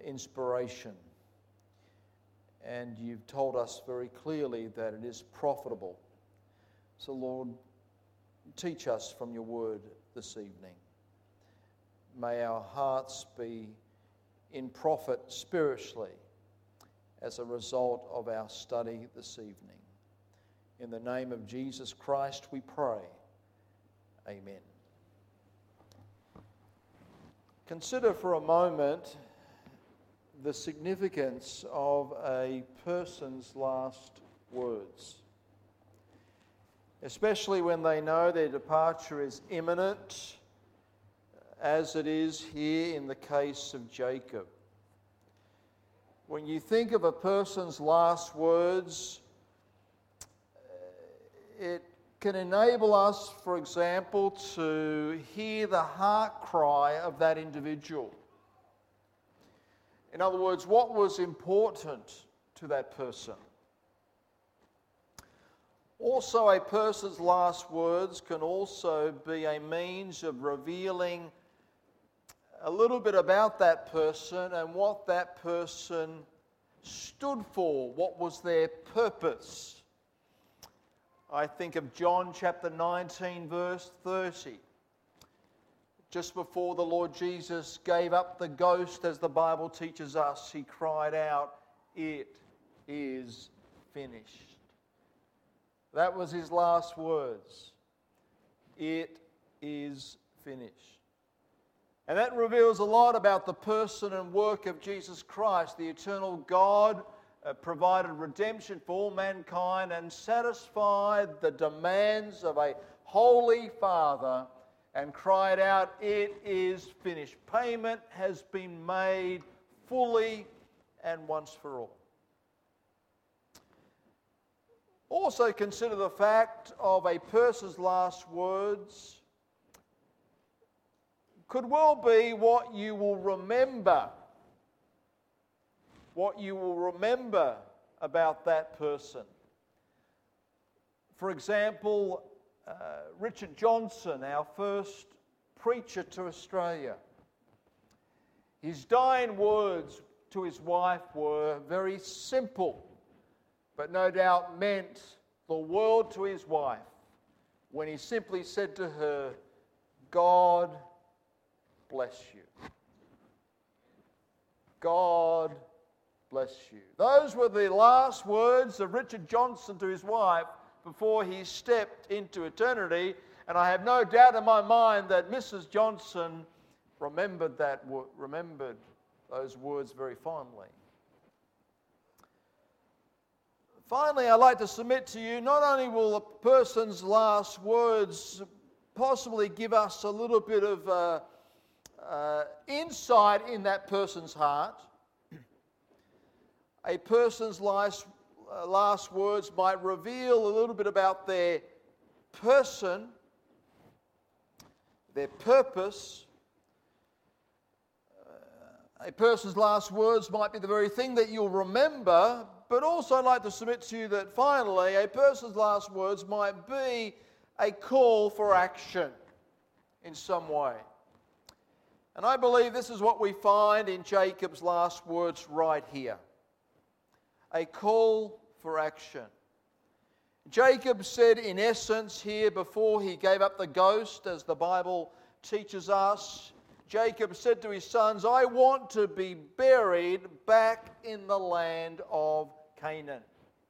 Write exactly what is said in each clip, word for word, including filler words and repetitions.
inspiration. And you've told us very clearly that it is profitable. So, Lord, teach us from your word this evening. May our hearts be in profit spiritually as a result of our study this evening. In the name of Jesus Christ we pray. Amen. Consider for a moment the significance of a person's last words, especially when they know their departure is imminent, as it is here in the case of Jacob. When you think of a person's last words, it can enable us, for example, to hear the heart cry of that individual. In other words, what was important to that person? Also, a person's last words can also be a means of revealing a little bit about that person and what that person stood for, what was their purpose. I think of John chapter nineteen, verse thirty. Just before the Lord Jesus gave up the ghost, as the Bible teaches us, he cried out, "It is finished." That was his last words. It is finished. And that reveals a lot about the person and work of Jesus Christ. The eternal God uh, provided redemption for all mankind and satisfied the demands of a holy Father and cried out, "It is finished." Payment has been made fully and once for all. Also consider the fact of a person's last words could well be what you will remember, what you will remember about that person. For example, uh, Richard Johnson, our first preacher to Australia, his dying words to his wife were very simple, but no doubt meant the world to his wife when he simply said to her, "God bless you. God bless you." Those were the last words of Richard Johnson to his wife before he stepped into eternity, and I have no doubt in my mind that Missus Johnson remembered that remembered those words very fondly. Finally, I'd like to submit to you, not only will a person's last words possibly give us a little bit of uh, uh, insight in that person's heart, a person's last, uh, last words might reveal a little bit about their person, their purpose. Uh, a person's last words might be the very thing that you'll remember. But also I'd like to submit to you that finally a person's last words might be a call for action in some way. And I believe this is what we find in Jacob's last words right here. A call for action. Jacob said in essence here before he gave up the ghost, as the Bible teaches us, Jacob said to his sons, "I want to be buried back in the land of Canaan."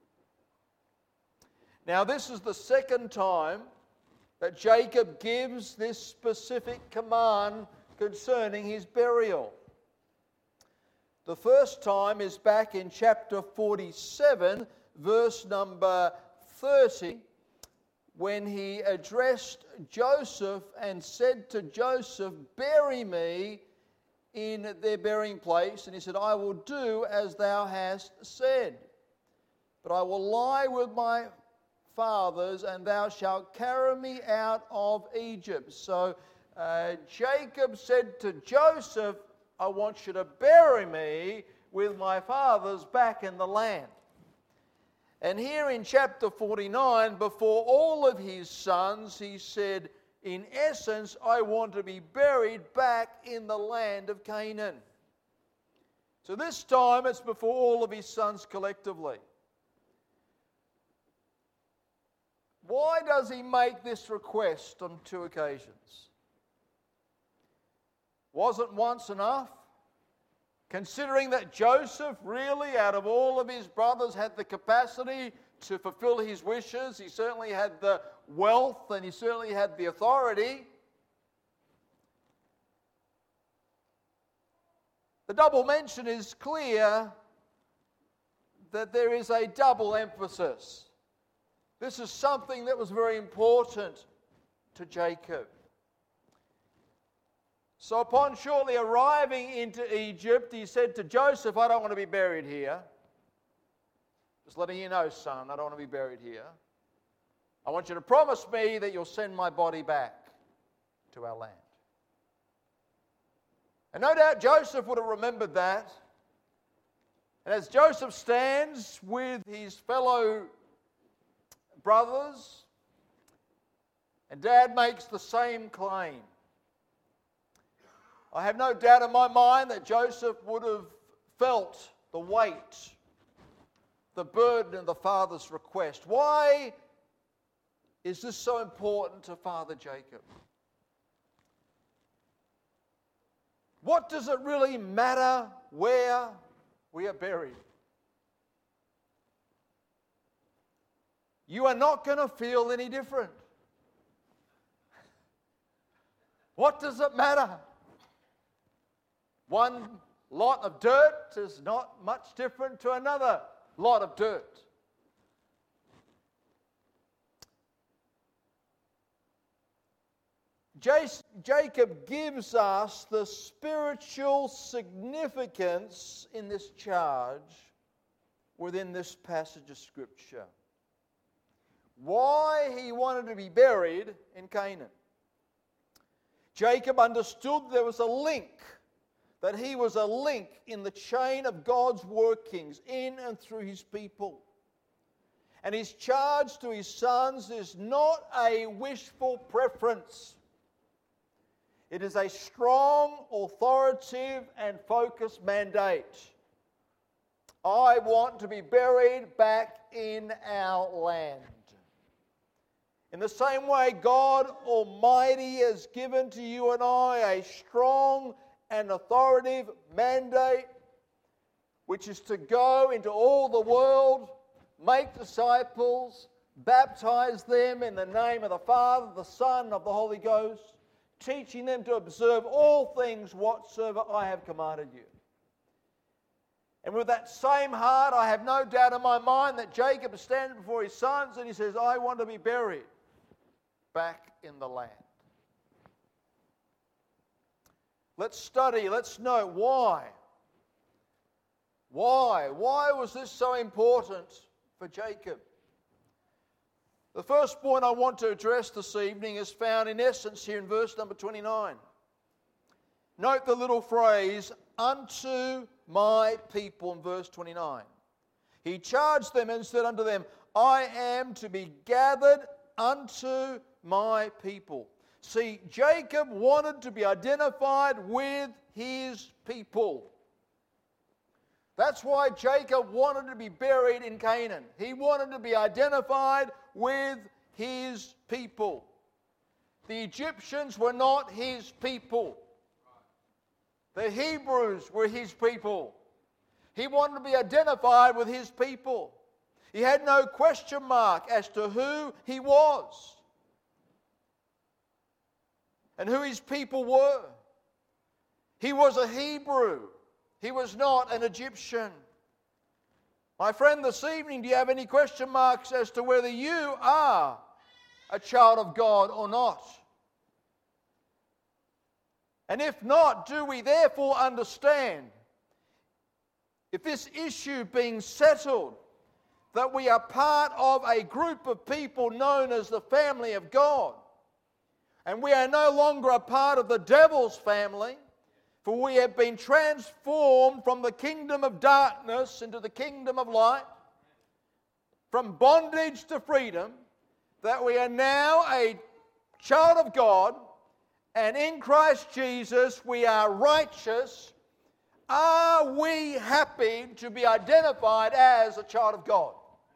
Now, this is the second time that Jacob gives this specific command concerning his burial. The first time is back in chapter forty-seven, verse number thirty, when he addressed Joseph and said to Joseph, "Bury me in their burying place." And he said, "I will do as thou hast said, but I will lie with my fathers, and thou shalt carry me out of Egypt." So uh, Jacob said to Joseph, "I want you to bury me with my fathers back in the land." And here in chapter forty-nine, before all of his sons, he said, in essence, "I want to be buried back in the land of Canaan." So this time it's before all of his sons collectively. Why does he make this request on two occasions? Wasn't once enough? Considering that Joseph really, out of all of his brothers, had the capacity to fulfill his wishes, he certainly had the wealth and he certainly had the authority. The double mention is clear that there is a double emphasis. This is something that was very important to Jacob. So upon shortly arriving into Egypt, he said to Joseph, I don't want to be buried here. Just letting you know, son, I don't want to be buried here. I want you to promise me that you'll send my body back to our land. And no doubt Joseph would have remembered that. And as Joseph stands with his fellow brothers, and Dad makes the same claim, I have no doubt in my mind that Joseph would have felt the weight, the burden of the father's request. Why is this so important to Father Jacob? What does it really matter where we are buried? You are not going to feel any different. What does it matter? One lot of dirt is not much different to another lot of dirt. Jacob gives us the spiritual significance in this charge within this passage of Scripture. Why he wanted to be buried in Canaan. Jacob understood there was a link, that he was a link in the chain of God's workings in and through his people. And his charge to his sons is not a wishful preference. It is a strong, authoritative, and focused mandate. I want to be buried back in our land. In the same way, God Almighty has given to you and I a strong and authoritative mandate, which is to go into all the world, make disciples, baptize them in the name of the Father, the Son, and of the Holy Ghost, teaching them to observe all things whatsoever I have commanded you. And with that same heart, I have no doubt in my mind that Jacob is standing before his sons and he says, I want to be buried back in the land. Let's study, let's know why. Why? Why was this so important for Jacob? The first point I want to address this evening is found in essence here in verse number twenty-nine. Note the little phrase, unto my people, in verse twenty-nine. He charged them and said unto them, I am to be gathered unto my people. See, Jacob wanted to be identified with his people. That's why Jacob wanted to be buried in Canaan. He wanted to be identified with his people. The Egyptians were not his people. The Hebrews were his people. He wanted to be identified with his people. He had no question mark as to who he was and who his people were. He was a Hebrew. He was not an Egyptian. My friend, this evening, do you have any question marks as to whether you are a child of God or not? And if not, do we therefore understand, if this issue being settled, that we are part of a group of people known as the family of God, and we are no longer a part of the devil's family, for we have been transformed from the kingdom of darkness into the kingdom of light, from bondage to freedom, that we are now a child of God, and in Christ Jesus we are righteous, Are we happy to be identified as a child of God?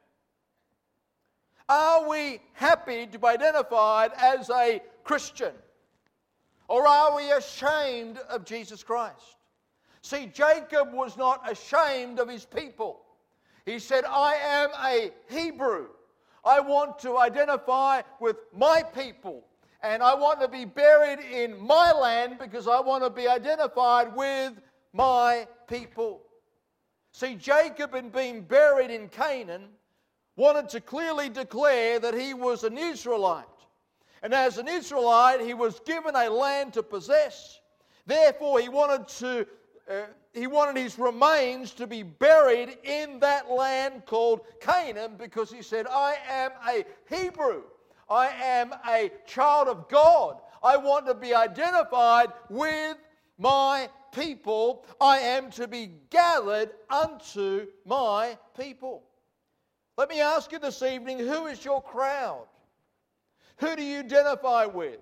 Are we happy to be identified as a Christian? Or are we ashamed of Jesus Christ? See, Jacob was not ashamed of his people. He said, I am a Hebrew. I want to identify with my people. And I want to be buried in my land because I want to be identified with my people. See, Jacob, in being buried in Canaan, wanted to clearly declare that he was an Israelite. And as an Israelite, he was given a land to possess. Therefore, he wanted to uh, he wanted his remains to be buried in that land called Canaan, because he said, I am a Hebrew. I am a child of God. I want to be identified with my people. I am to be gathered unto my people. Let me ask you this evening, who is your crowd? Who do you identify with?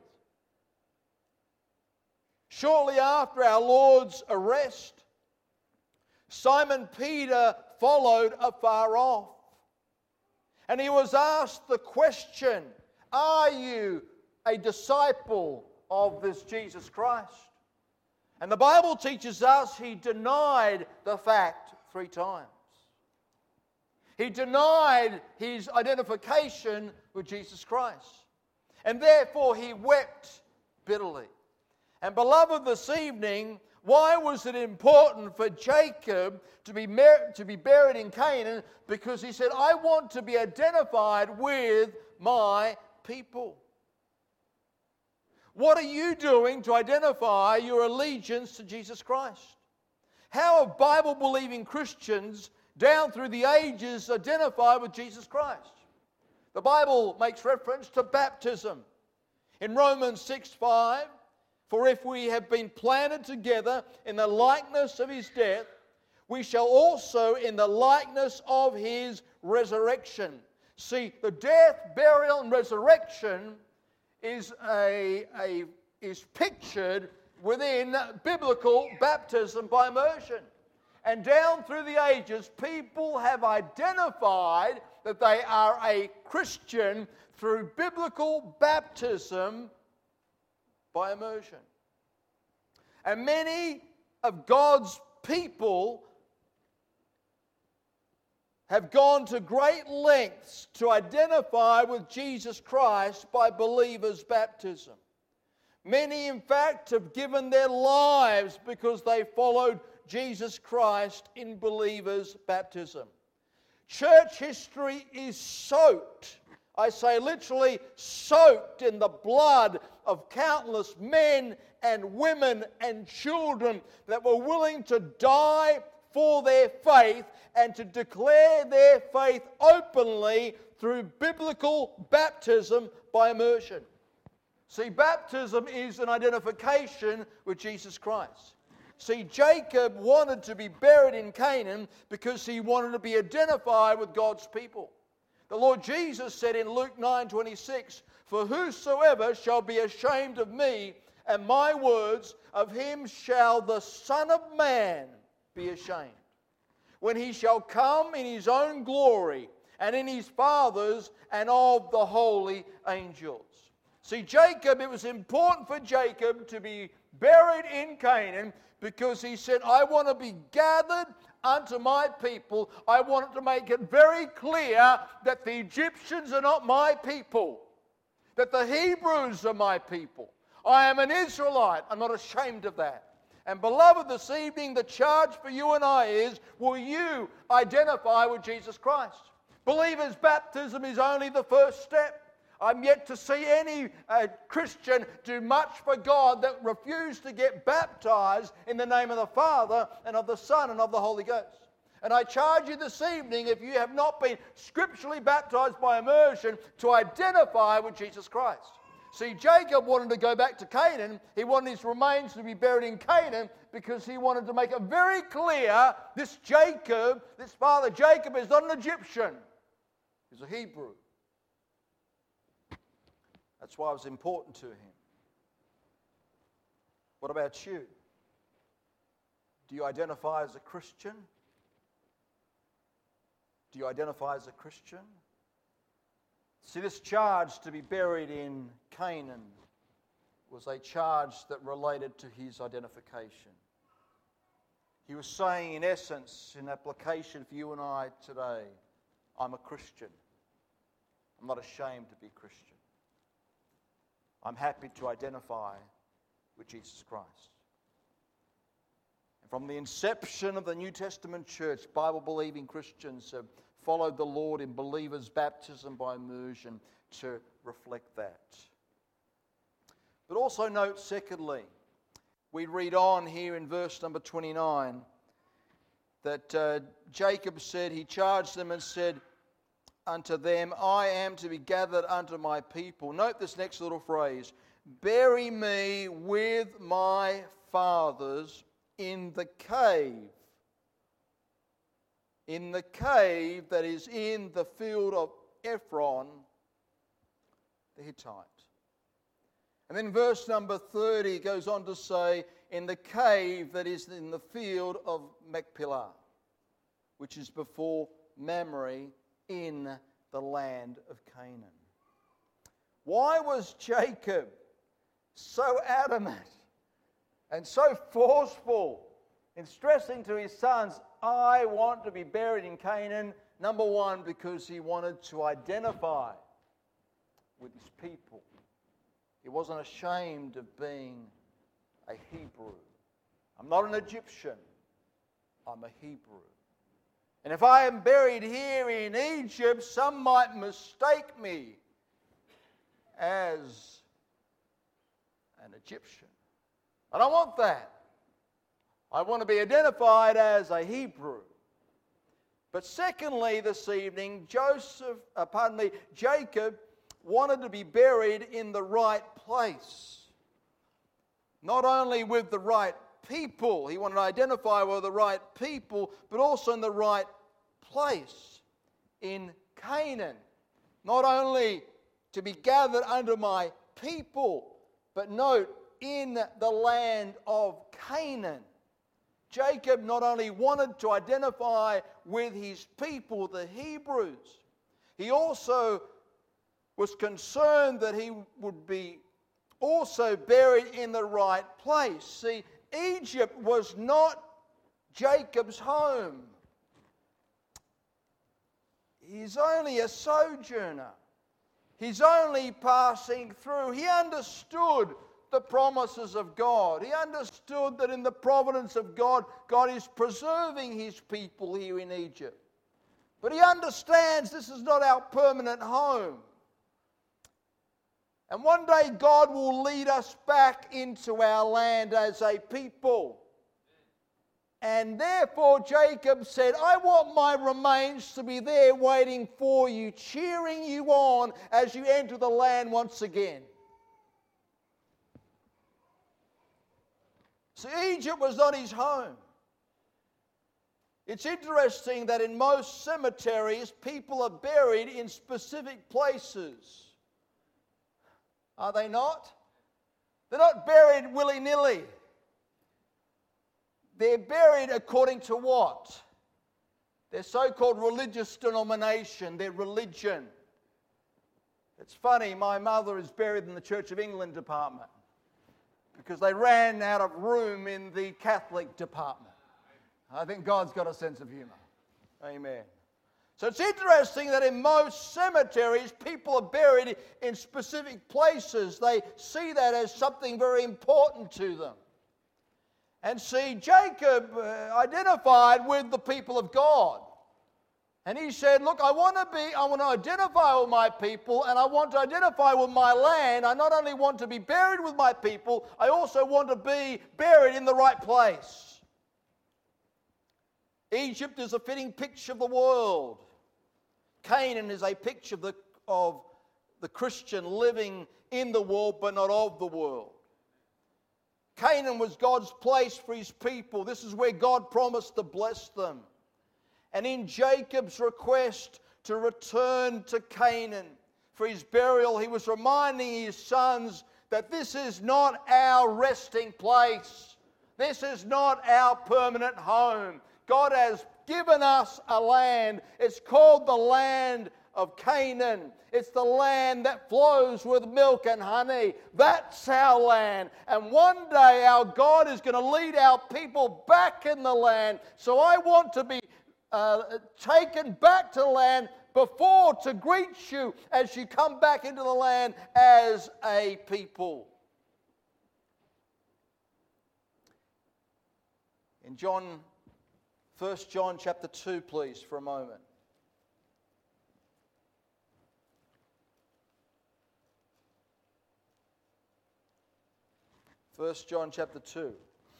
Shortly after our Lord's arrest, Simon Peter followed afar off. And he was asked the question, are you a disciple of this Jesus Christ? And the Bible teaches us he denied the fact three times. He denied his identification with Jesus Christ. And therefore he wept bitterly. And beloved, this evening, why was it important for Jacob to be, mar- to be buried in Canaan? Because he said, I want to be identified with my people. What are you doing to identify your allegiance to Jesus Christ? How have Bible-believing Christians down through the ages identified with Jesus Christ? The Bible makes reference to baptism. In Romans six five, for if we have been planted together in the likeness of his death, we shall also in the likeness of his resurrection. See, the death, burial, and resurrection is, a, a, is pictured within biblical baptism by immersion. And down through the ages, people have identified that they are a Christian through biblical baptism by immersion. And many of God's people have gone to great lengths to identify with Jesus Christ by believers' baptism. Many, in fact, have given their lives because they followed Jesus Christ in believers' baptism. Church history is soaked, I say literally soaked in the blood of countless men and women and children that were willing to die for their faith and to declare their faith openly through biblical baptism by immersion. See, baptism is an identification with Jesus Christ. See, Jacob wanted to be buried in Canaan because he wanted to be identified with God's people. The Lord Jesus said in Luke nine twenty-six, for whosoever shall be ashamed of me and my words, of him shall the Son of Man be ashamed, when he shall come in his own glory and in his Father's and of the holy angels. See, Jacob, it was important for Jacob to be buried in Canaan because he said, I want to be gathered unto my people. I want to make it very clear that the Egyptians are not my people, that the Hebrews are my people. I am an Israelite. I'm not ashamed of that. And beloved, this evening the charge for you and I is, will you identify with Jesus Christ? Believers' baptism is only the first step. I'm yet to see any uh, Christian do much for God that refused to get baptized in the name of the Father and of the Son and of the Holy Ghost. And I charge you this evening, if you have not been scripturally baptized by immersion, to identify with Jesus Christ. See, Jacob wanted to go back to Canaan. He wanted his remains to be buried in Canaan because he wanted to make it very clear this Jacob, this father Jacob, is not an Egyptian. He's a Hebrew. That's why it was important to him. What about you? Do you identify as a Christian? Do you identify as a Christian? See, this charge to be buried in Canaan was a charge that related to his identification. He was saying, in essence, in application for you and I today, I'm a Christian. I'm not ashamed to be a Christian. I'm happy to identify with Jesus Christ. And from the inception of the New Testament church, Bible-believing Christians have followed the Lord in believers' baptism by immersion to reflect that. But also note, secondly, we read on here in verse number twenty-nine that uh, Jacob said, he charged them and said unto them, I am to be gathered unto my people. Note this next little phrase, bury me with my fathers in the cave. In the cave that is in the field of Ephron the Hittite. And then verse number thirty goes on to say, in the cave that is in the field of Machpelah, which is before Mamre in the land of Canaan. Why was Jacob so adamant and so forceful in stressing to his sons, I want to be buried in Canaan? Number one, because he wanted to identify with his people. He wasn't ashamed of being a Hebrew. I'm not an Egyptian. I'm a Hebrew. And if I am buried here in Egypt, some might mistake me as an Egyptian. I don't want that. I want to be identified as a Hebrew. But secondly, this evening, Joseph, uh, pardon me, Jacob wanted to be buried in the right place. Not only with the right people, he wanted to identify with the right people, but also in the right place, in Canaan. Not only to be gathered under my people, but note, in the land of Canaan. Jacob not only wanted to identify with his people, the Hebrews, he also was concerned that he would be also buried in the right place. See, Egypt was not Jacob's home. He's only a sojourner. He's only passing through. He understood the promises of God. He understood that in the providence of God, God is preserving his people here in Egypt. But he understands this is not our permanent home. And one day God will lead us back into our land as a people. And therefore Jacob said, I want my remains to be there waiting for you, cheering you on as you enter the land once again. See, Egypt was not his home. It's interesting that in most cemeteries, people are buried in specific places. Are they not? They're not buried willy-nilly. They're buried according to what? Their so-called religious denomination, their religion. It's funny, my mother is buried in the Church of England department because they ran out of room in the Catholic department. I think God's got a sense of humor. Amen. So it's interesting that in most cemeteries, people are buried in specific places. They see that as something very important to them. And see, Jacob uh, identified with the people of God. And he said, look, I want to be, I want to identify with my people, and I want to identify with my land. I not only want to be buried with my people, I also want to be buried in the right place. Egypt is a fitting picture of the world. Canaan is a picture of the, of the Christian living in the world but not of the world. Canaan was God's place for his people. This is where God promised to bless them. And in Jacob's request to return to Canaan for his burial, he was reminding his sons that this is not our resting place. This is not our permanent home. God has given us a land. It's called the land of Canaan. It's the land that flows with milk and honey. That's our land. And one day our God is going to lead our people back in the land. So I want to be uh, taken back to the land before to greet you as you come back into the land as a people. In John, First John chapter two, please, for a moment. First John chapter two.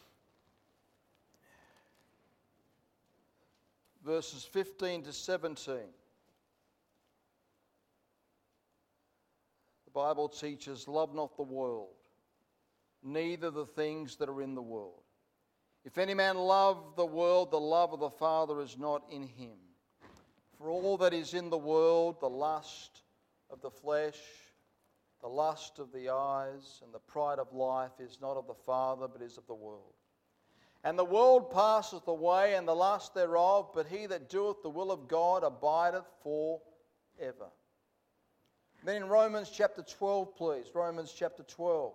Verses fifteen to seventeen. The Bible teaches, love not the world, neither the things that are in the world. If any man love the world, the love of the Father is not in him. For all that is in the world, the lust of the flesh, the lust of the eyes, and the pride of life is not of the Father, but is of the world. And the world passeth away, and the lust thereof, but he that doeth the will of God abideth for ever. Then in Romans chapter twelve, please. Romans chapter twelve.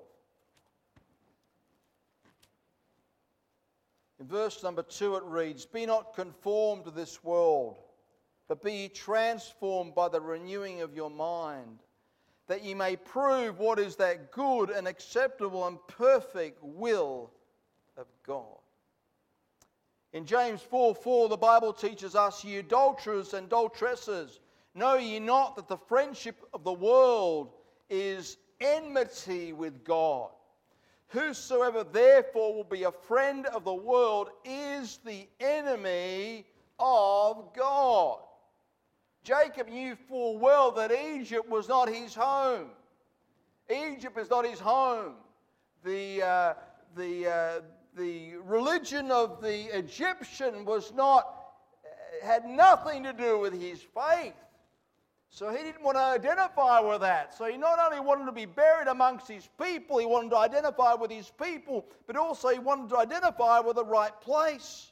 In verse number two it reads, Be not conformed to this world, but be ye transformed by the renewing of your mind, that ye may prove what is that good and acceptable and perfect will of God. In James four four, the Bible teaches us, Ye adulterers and adulteresses, know ye not that the friendship of the world is enmity with God? Whosoever therefore will be a friend of the world is the enemy of God. Jacob knew full well that Egypt was not his home. Egypt is not his home. The, uh, the, uh, the religion of the Egyptian was not, had nothing to do with his faith. So he didn't want to identify with that. So he not only wanted to be buried amongst his people, he wanted to identify with his people, but also he wanted to identify with the right place.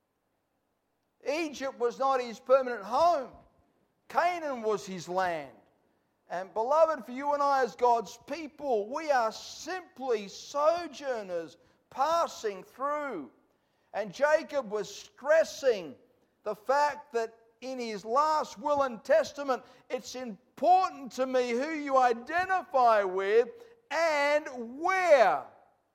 Egypt was not his permanent home. Canaan was his land. And beloved, for you and I as God's people, we are simply sojourners passing through. And Jacob was stressing the fact that in his last will and testament, it's important to me who you identify with and where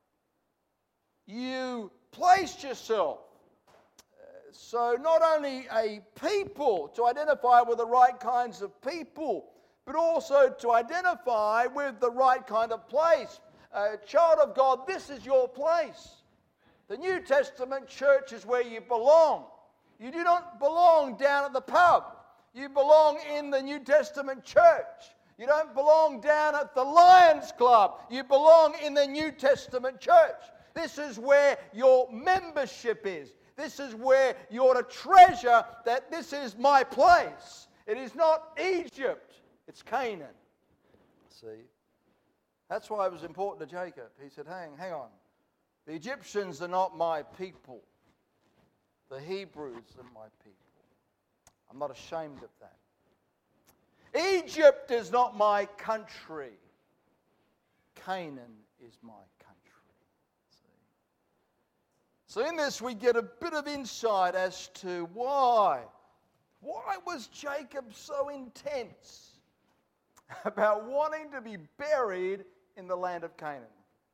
you place yourself. So not only a people, to identify with the right kinds of people, but also to identify with the right kind of place. Uh, child of God, this is your place. The New Testament church is where you belong. You do not belong down at the pub. You belong in the New Testament church. You don't belong down at the Lions Club. You belong in the New Testament church. This is where your membership is. This is where you ought to treasure that this is my place. It is not Egypt. It's Canaan. See? That's why it was important to Jacob. He said, hang, hang on. The Egyptians are not my people. The Hebrews are my people. I'm not ashamed of that. Egypt is not my country. Canaan is my country. See? So in this we get a bit of insight as to why. Why was Jacob so intense about wanting to be buried in the land of Canaan?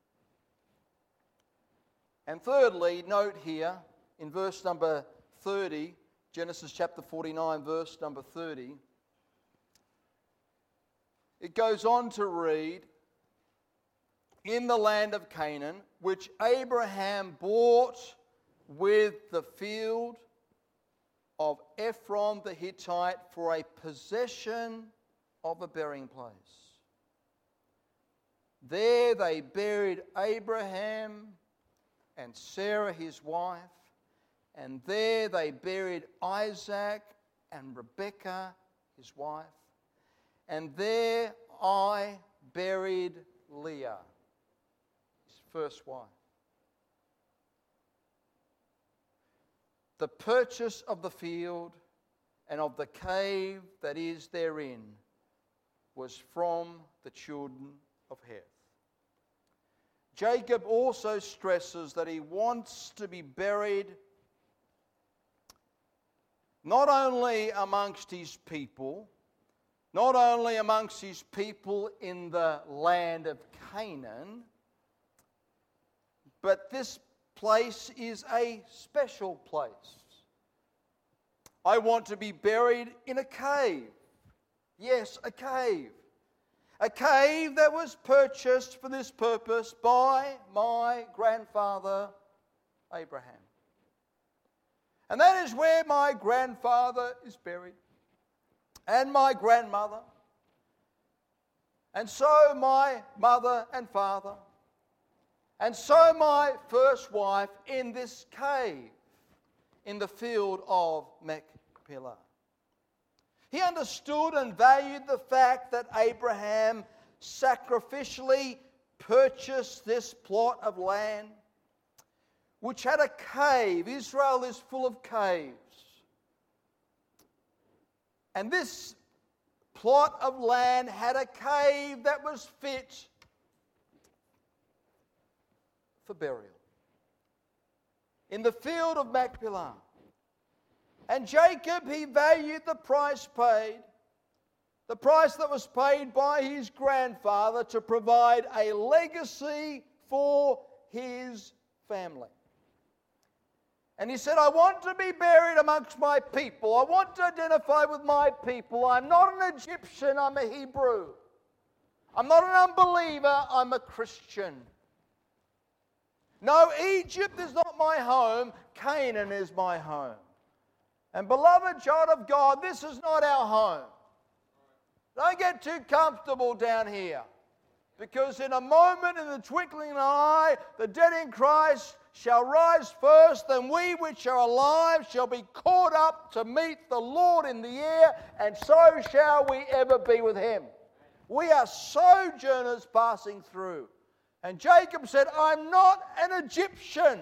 And thirdly, note here, in verse number thirty, Genesis chapter forty-nine, verse number thirty, it goes on to read, in the land of Canaan, which Abraham bought with the field of Ephron the Hittite for a possession of a burying place. There they buried Abraham and Sarah his wife, and there they buried Isaac and Rebekah, his wife. And there I buried Leah, his first wife. the purchase of the field and of the cave that is therein was from the children of Heth. Jacob also stresses that he wants to be buried not only amongst his people, not only amongst his people in the land of Canaan, but this place is a special place. I want to be buried in a cave. Yes, a cave. A cave that was purchased for this purpose by my grandfather Abraham. And that is where my grandfather is buried, and my grandmother, and so my mother and father, and so my first wife in this cave in the field of Machpelah. He understood and valued the fact that Abraham sacrificially purchased this plot of land, which had a cave. Israel is full of caves. And this plot of land had a cave that was fit for burial in the field of Machpelah. And Jacob, he valued the price paid, the price that was paid by his grandfather to provide a legacy for his family. And he said, I want to be buried amongst my people. I want to identify with my people. I'm not an Egyptian, I'm a Hebrew. I'm not an unbeliever, I'm a Christian. No, Egypt is not my home, Canaan is my home. And beloved child of God, this is not our home. Don't get too comfortable down here. Because in a moment, in the twinkling of an eye, the dead in Christ shall rise first, and we which are alive shall be caught up to meet the Lord in the air, and so shall we ever be with Him. We are sojourners passing through. And Jacob said, I'm not an Egyptian.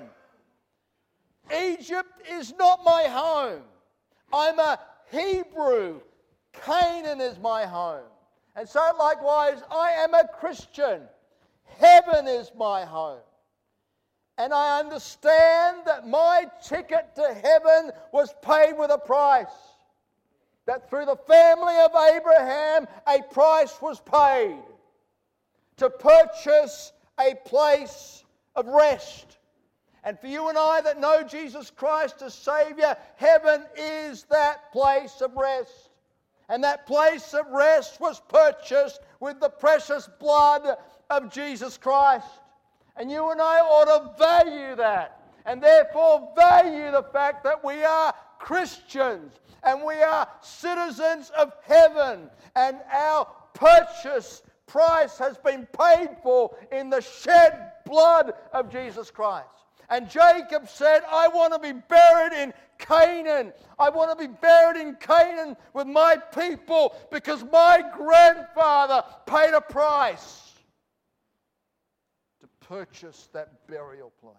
Egypt is not my home. I'm a Hebrew. Canaan is my home. And so likewise, I am a Christian. Heaven is my home. And I understand that my ticket to heaven was paid with a price. That through the family of Abraham, a price was paid to purchase a place of rest. And for you and I that know Jesus Christ as Savior, heaven is that place of rest. And that place of rest was purchased with the precious blood of Jesus Christ. And you and I ought to value that. And therefore value the fact that we are Christians. And we are citizens of heaven. And our purchase price has been paid for in the shed blood of Jesus Christ. And Jacob said, I want to be buried in Canaan. I want to be buried in Canaan with my people because my grandfather paid a price to purchase that burial place.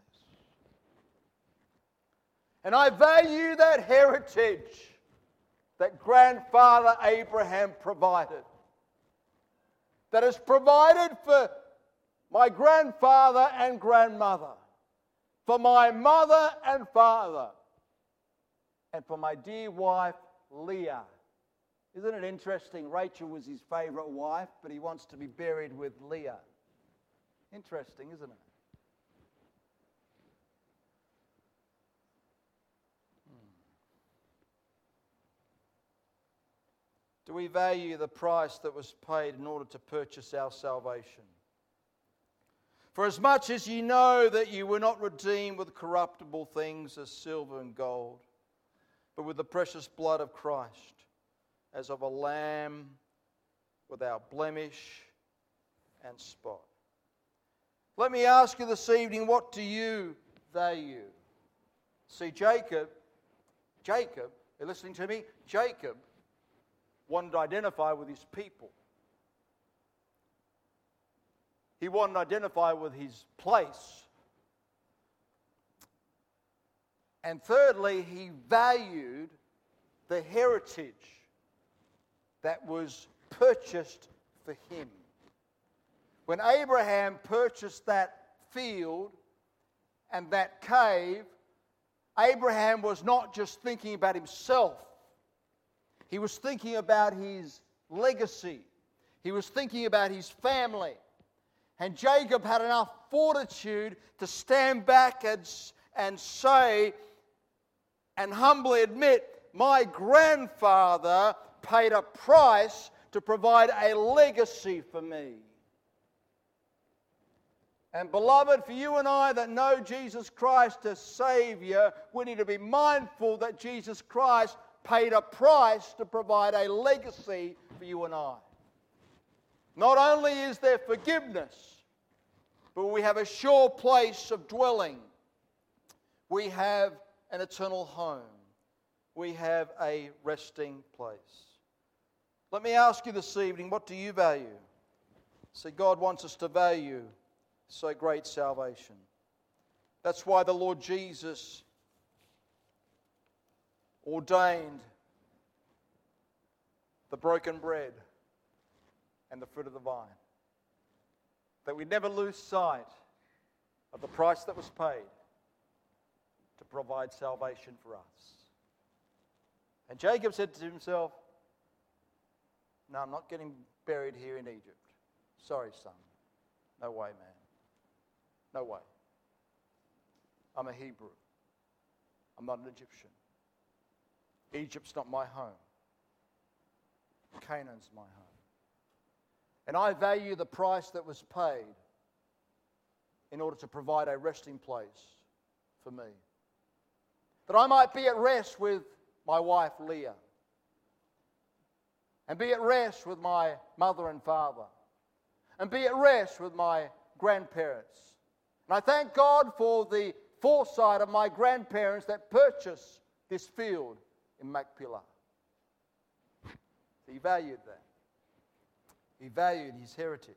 And I value that heritage that grandfather Abraham provided. That is provided for my grandfather and grandmother, for my mother and father, and for my dear wife, Leah. Isn't it interesting? Rachel was his favorite wife, but he wants to be buried with Leah. Interesting, isn't it? Hmm. Do we value the price that was paid in order to purchase our salvation? For as much as ye know that you were not redeemed with corruptible things as silver and gold, but with the precious blood of Christ, as of a lamb without blemish and spot. Let me ask you this evening, what do you value? See, Jacob, Jacob, you're listening to me? Jacob wanted to identify with his people. He wanted to identify with his place. And thirdly, he valued the heritage that was purchased for him. When Abraham purchased that field and that cave, Abraham was not just thinking about himself. He was thinking about his legacy. He was thinking about his family. And Jacob had enough fortitude to stand back and, and say and humbly admit, my grandfather paid a price to provide a legacy for me. And beloved, for you and I that know Jesus Christ as Savior, we need to be mindful that Jesus Christ paid a price to provide a legacy for you and I. Not only is there forgiveness, but we have a sure place of dwelling. We have an eternal home. We have a resting place. Let me ask you this evening, what do you value? See, God wants us to value so great salvation. That's why the Lord Jesus ordained the broken bread and the fruit of the vine. That we never lose sight of the price that was paid to provide salvation for us. And Jacob said to himself, no, I'm not getting buried here in Egypt. Sorry, son. No way, man. No way. I'm a Hebrew. I'm not an Egyptian. Egypt's not my home. Canaan's my home. And I value the price that was paid in order to provide a resting place for me. That I might be at rest with my wife Leah. And be at rest with my mother and father. And be at rest with my grandparents. And I thank God for the foresight of my grandparents that purchased this field in Machpelah. He valued that. He valued his heritage.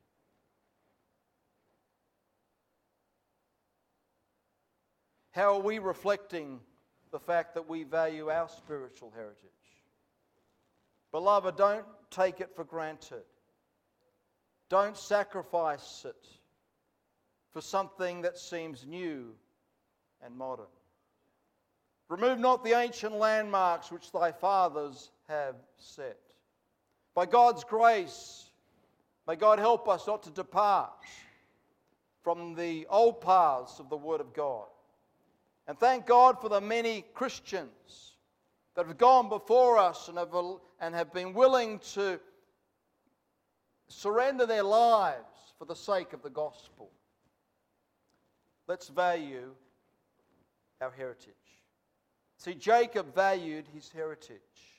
How are we reflecting the fact that we value our spiritual heritage? Beloved, don't take it for granted. Don't sacrifice it for something that seems new and modern. Remove not the ancient landmarks which thy fathers have set. By God's grace, may God help us not to depart from the old paths of the Word of God. And thank God for the many Christians that have gone before us and have, and have been willing to surrender their lives for the sake of the gospel. Let's value our heritage. See, Jacob valued his heritage.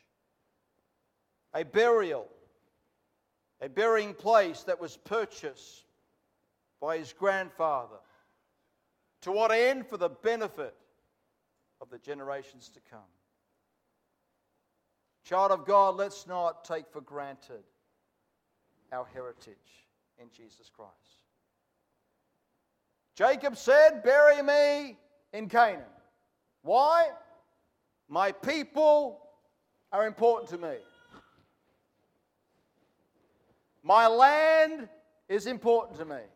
A burial, a burying place that was purchased by his grandfather. To what end? For the benefit of the generations to come. Child of God, let's not take for granted our heritage in Jesus Christ. Jacob said, bury me in Canaan. Why? My people are important to me. My land is important to me.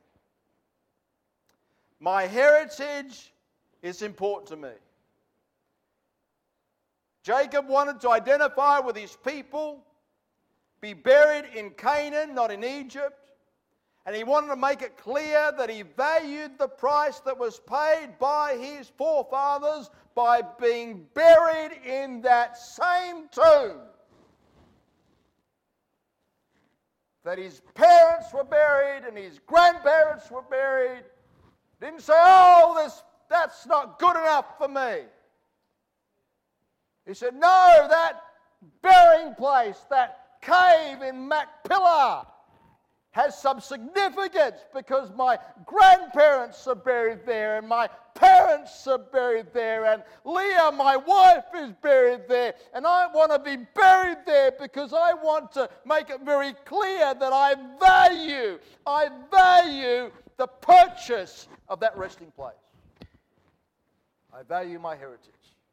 My heritage is important to me. Jacob wanted to identify with his people, be buried in Canaan, not in Egypt. And he wanted to make it clear that he valued the price that was paid by his forefathers by being buried in that same tomb that his parents were buried and his grandparents were buried. Didn't say, oh, this, that's not good enough for me. He said, no, that burying place, that cave in Machpelah has some significance because my grandparents are buried there and my parents are buried there and Leah, my wife, is buried there, and I want to be buried there because I want to make it very clear that I value, I value the purchase of that resting place. I value my heritage.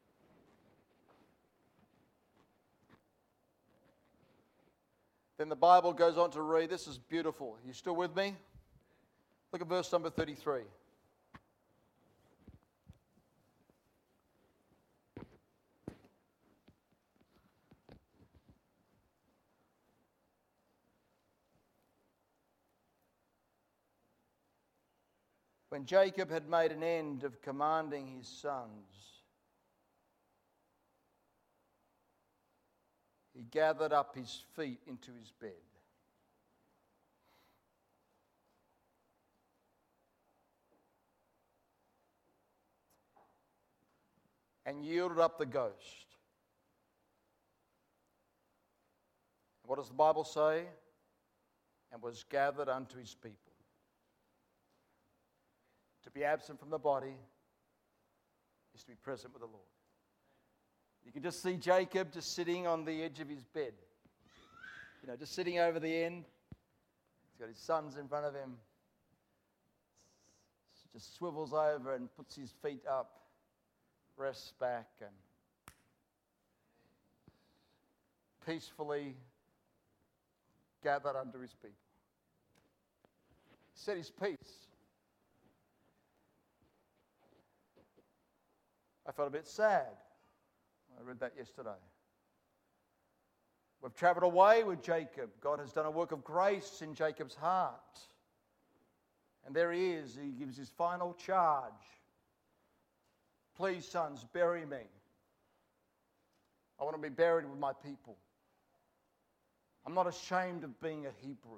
Then the Bible goes on to read, this is beautiful. Are you still with me? Look at verse number thirty-three. When Jacob had made an end of commanding his sons, he gathered up his feet into his bed. And yielded up the ghost. What does the Bible say? And was gathered unto his people. To be absent from the body is to be present with the Lord. You can just see Jacob just sitting on the edge of his bed. You know, just sitting over the end. He's got his sons in front of him. Just swivels over and puts his feet up, rests back, and peacefully gathered unto his people. He said his peace. I felt a bit sad. I read that yesterday. We've traveled away with Jacob. God has done a work of grace in Jacob's heart. And there he is. He gives his final charge. Please, sons, bury me. I want to be buried with my people. I'm not ashamed of being a Hebrew.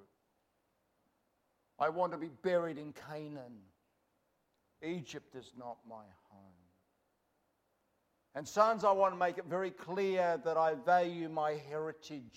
I want to be buried in Canaan. Egypt is not my home. And sons, I want to make it very clear that I value my heritage.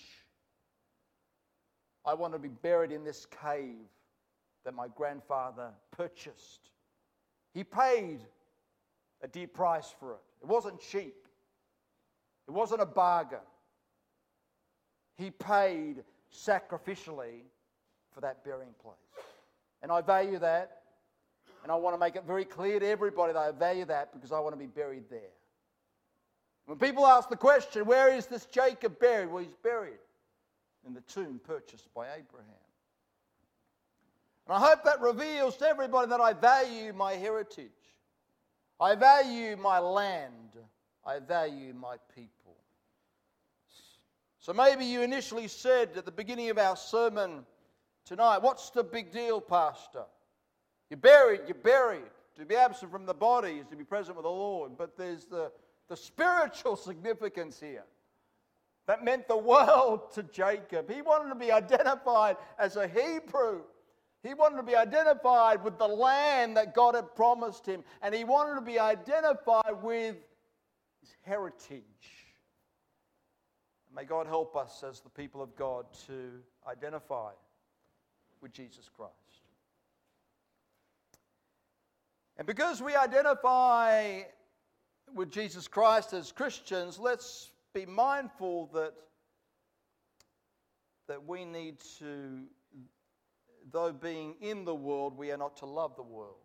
I want to be buried in this cave that my grandfather purchased. He paid a dear price for it. It wasn't cheap. It wasn't a bargain. He paid sacrificially for that burying place. And I value that. And I want to make it very clear to everybody that I value that because I want to be buried there. When people ask the question, where is this Jacob buried? Well, he's buried in the tomb purchased by Abraham. And I hope that reveals to everybody that I value my heritage. I value my land. I value my people. So maybe you initially said at the beginning of our sermon tonight, what's the big deal, Pastor? You're buried, you're buried. To be absent from the body is to be present with the Lord. But there's the The spiritual significance here. That meant the world to Jacob. He wanted to be identified as a Hebrew. He wanted to be identified with the land that God had promised him. And he wanted to be identified with his heritage. And may God help us as the people of God to identify with Jesus Christ. And because we identify with Jesus Christ as Christians, let's be mindful that, that we need to, though being in the world, we are not to love the world.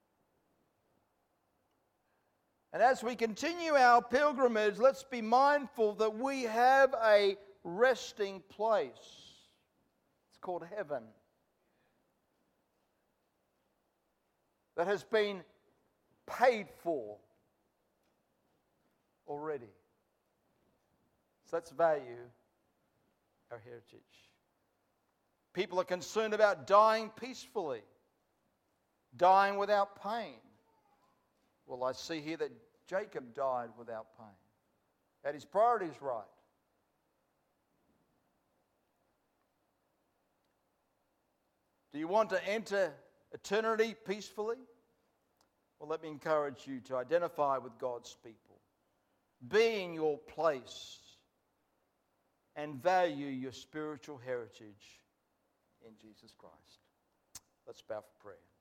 And as we continue our pilgrimage, let's be mindful that we have a resting place. It's called heaven. That has been paid for already. So let's value our heritage. People are concerned about dying peacefully, dying without pain. Well, I see here that Jacob died without pain. Had his priorities right. Do you want to enter eternity peacefully? Well, let me encourage you to identify with God's people. Be in your place and value your spiritual heritage in Jesus Christ. Let's bow for prayer.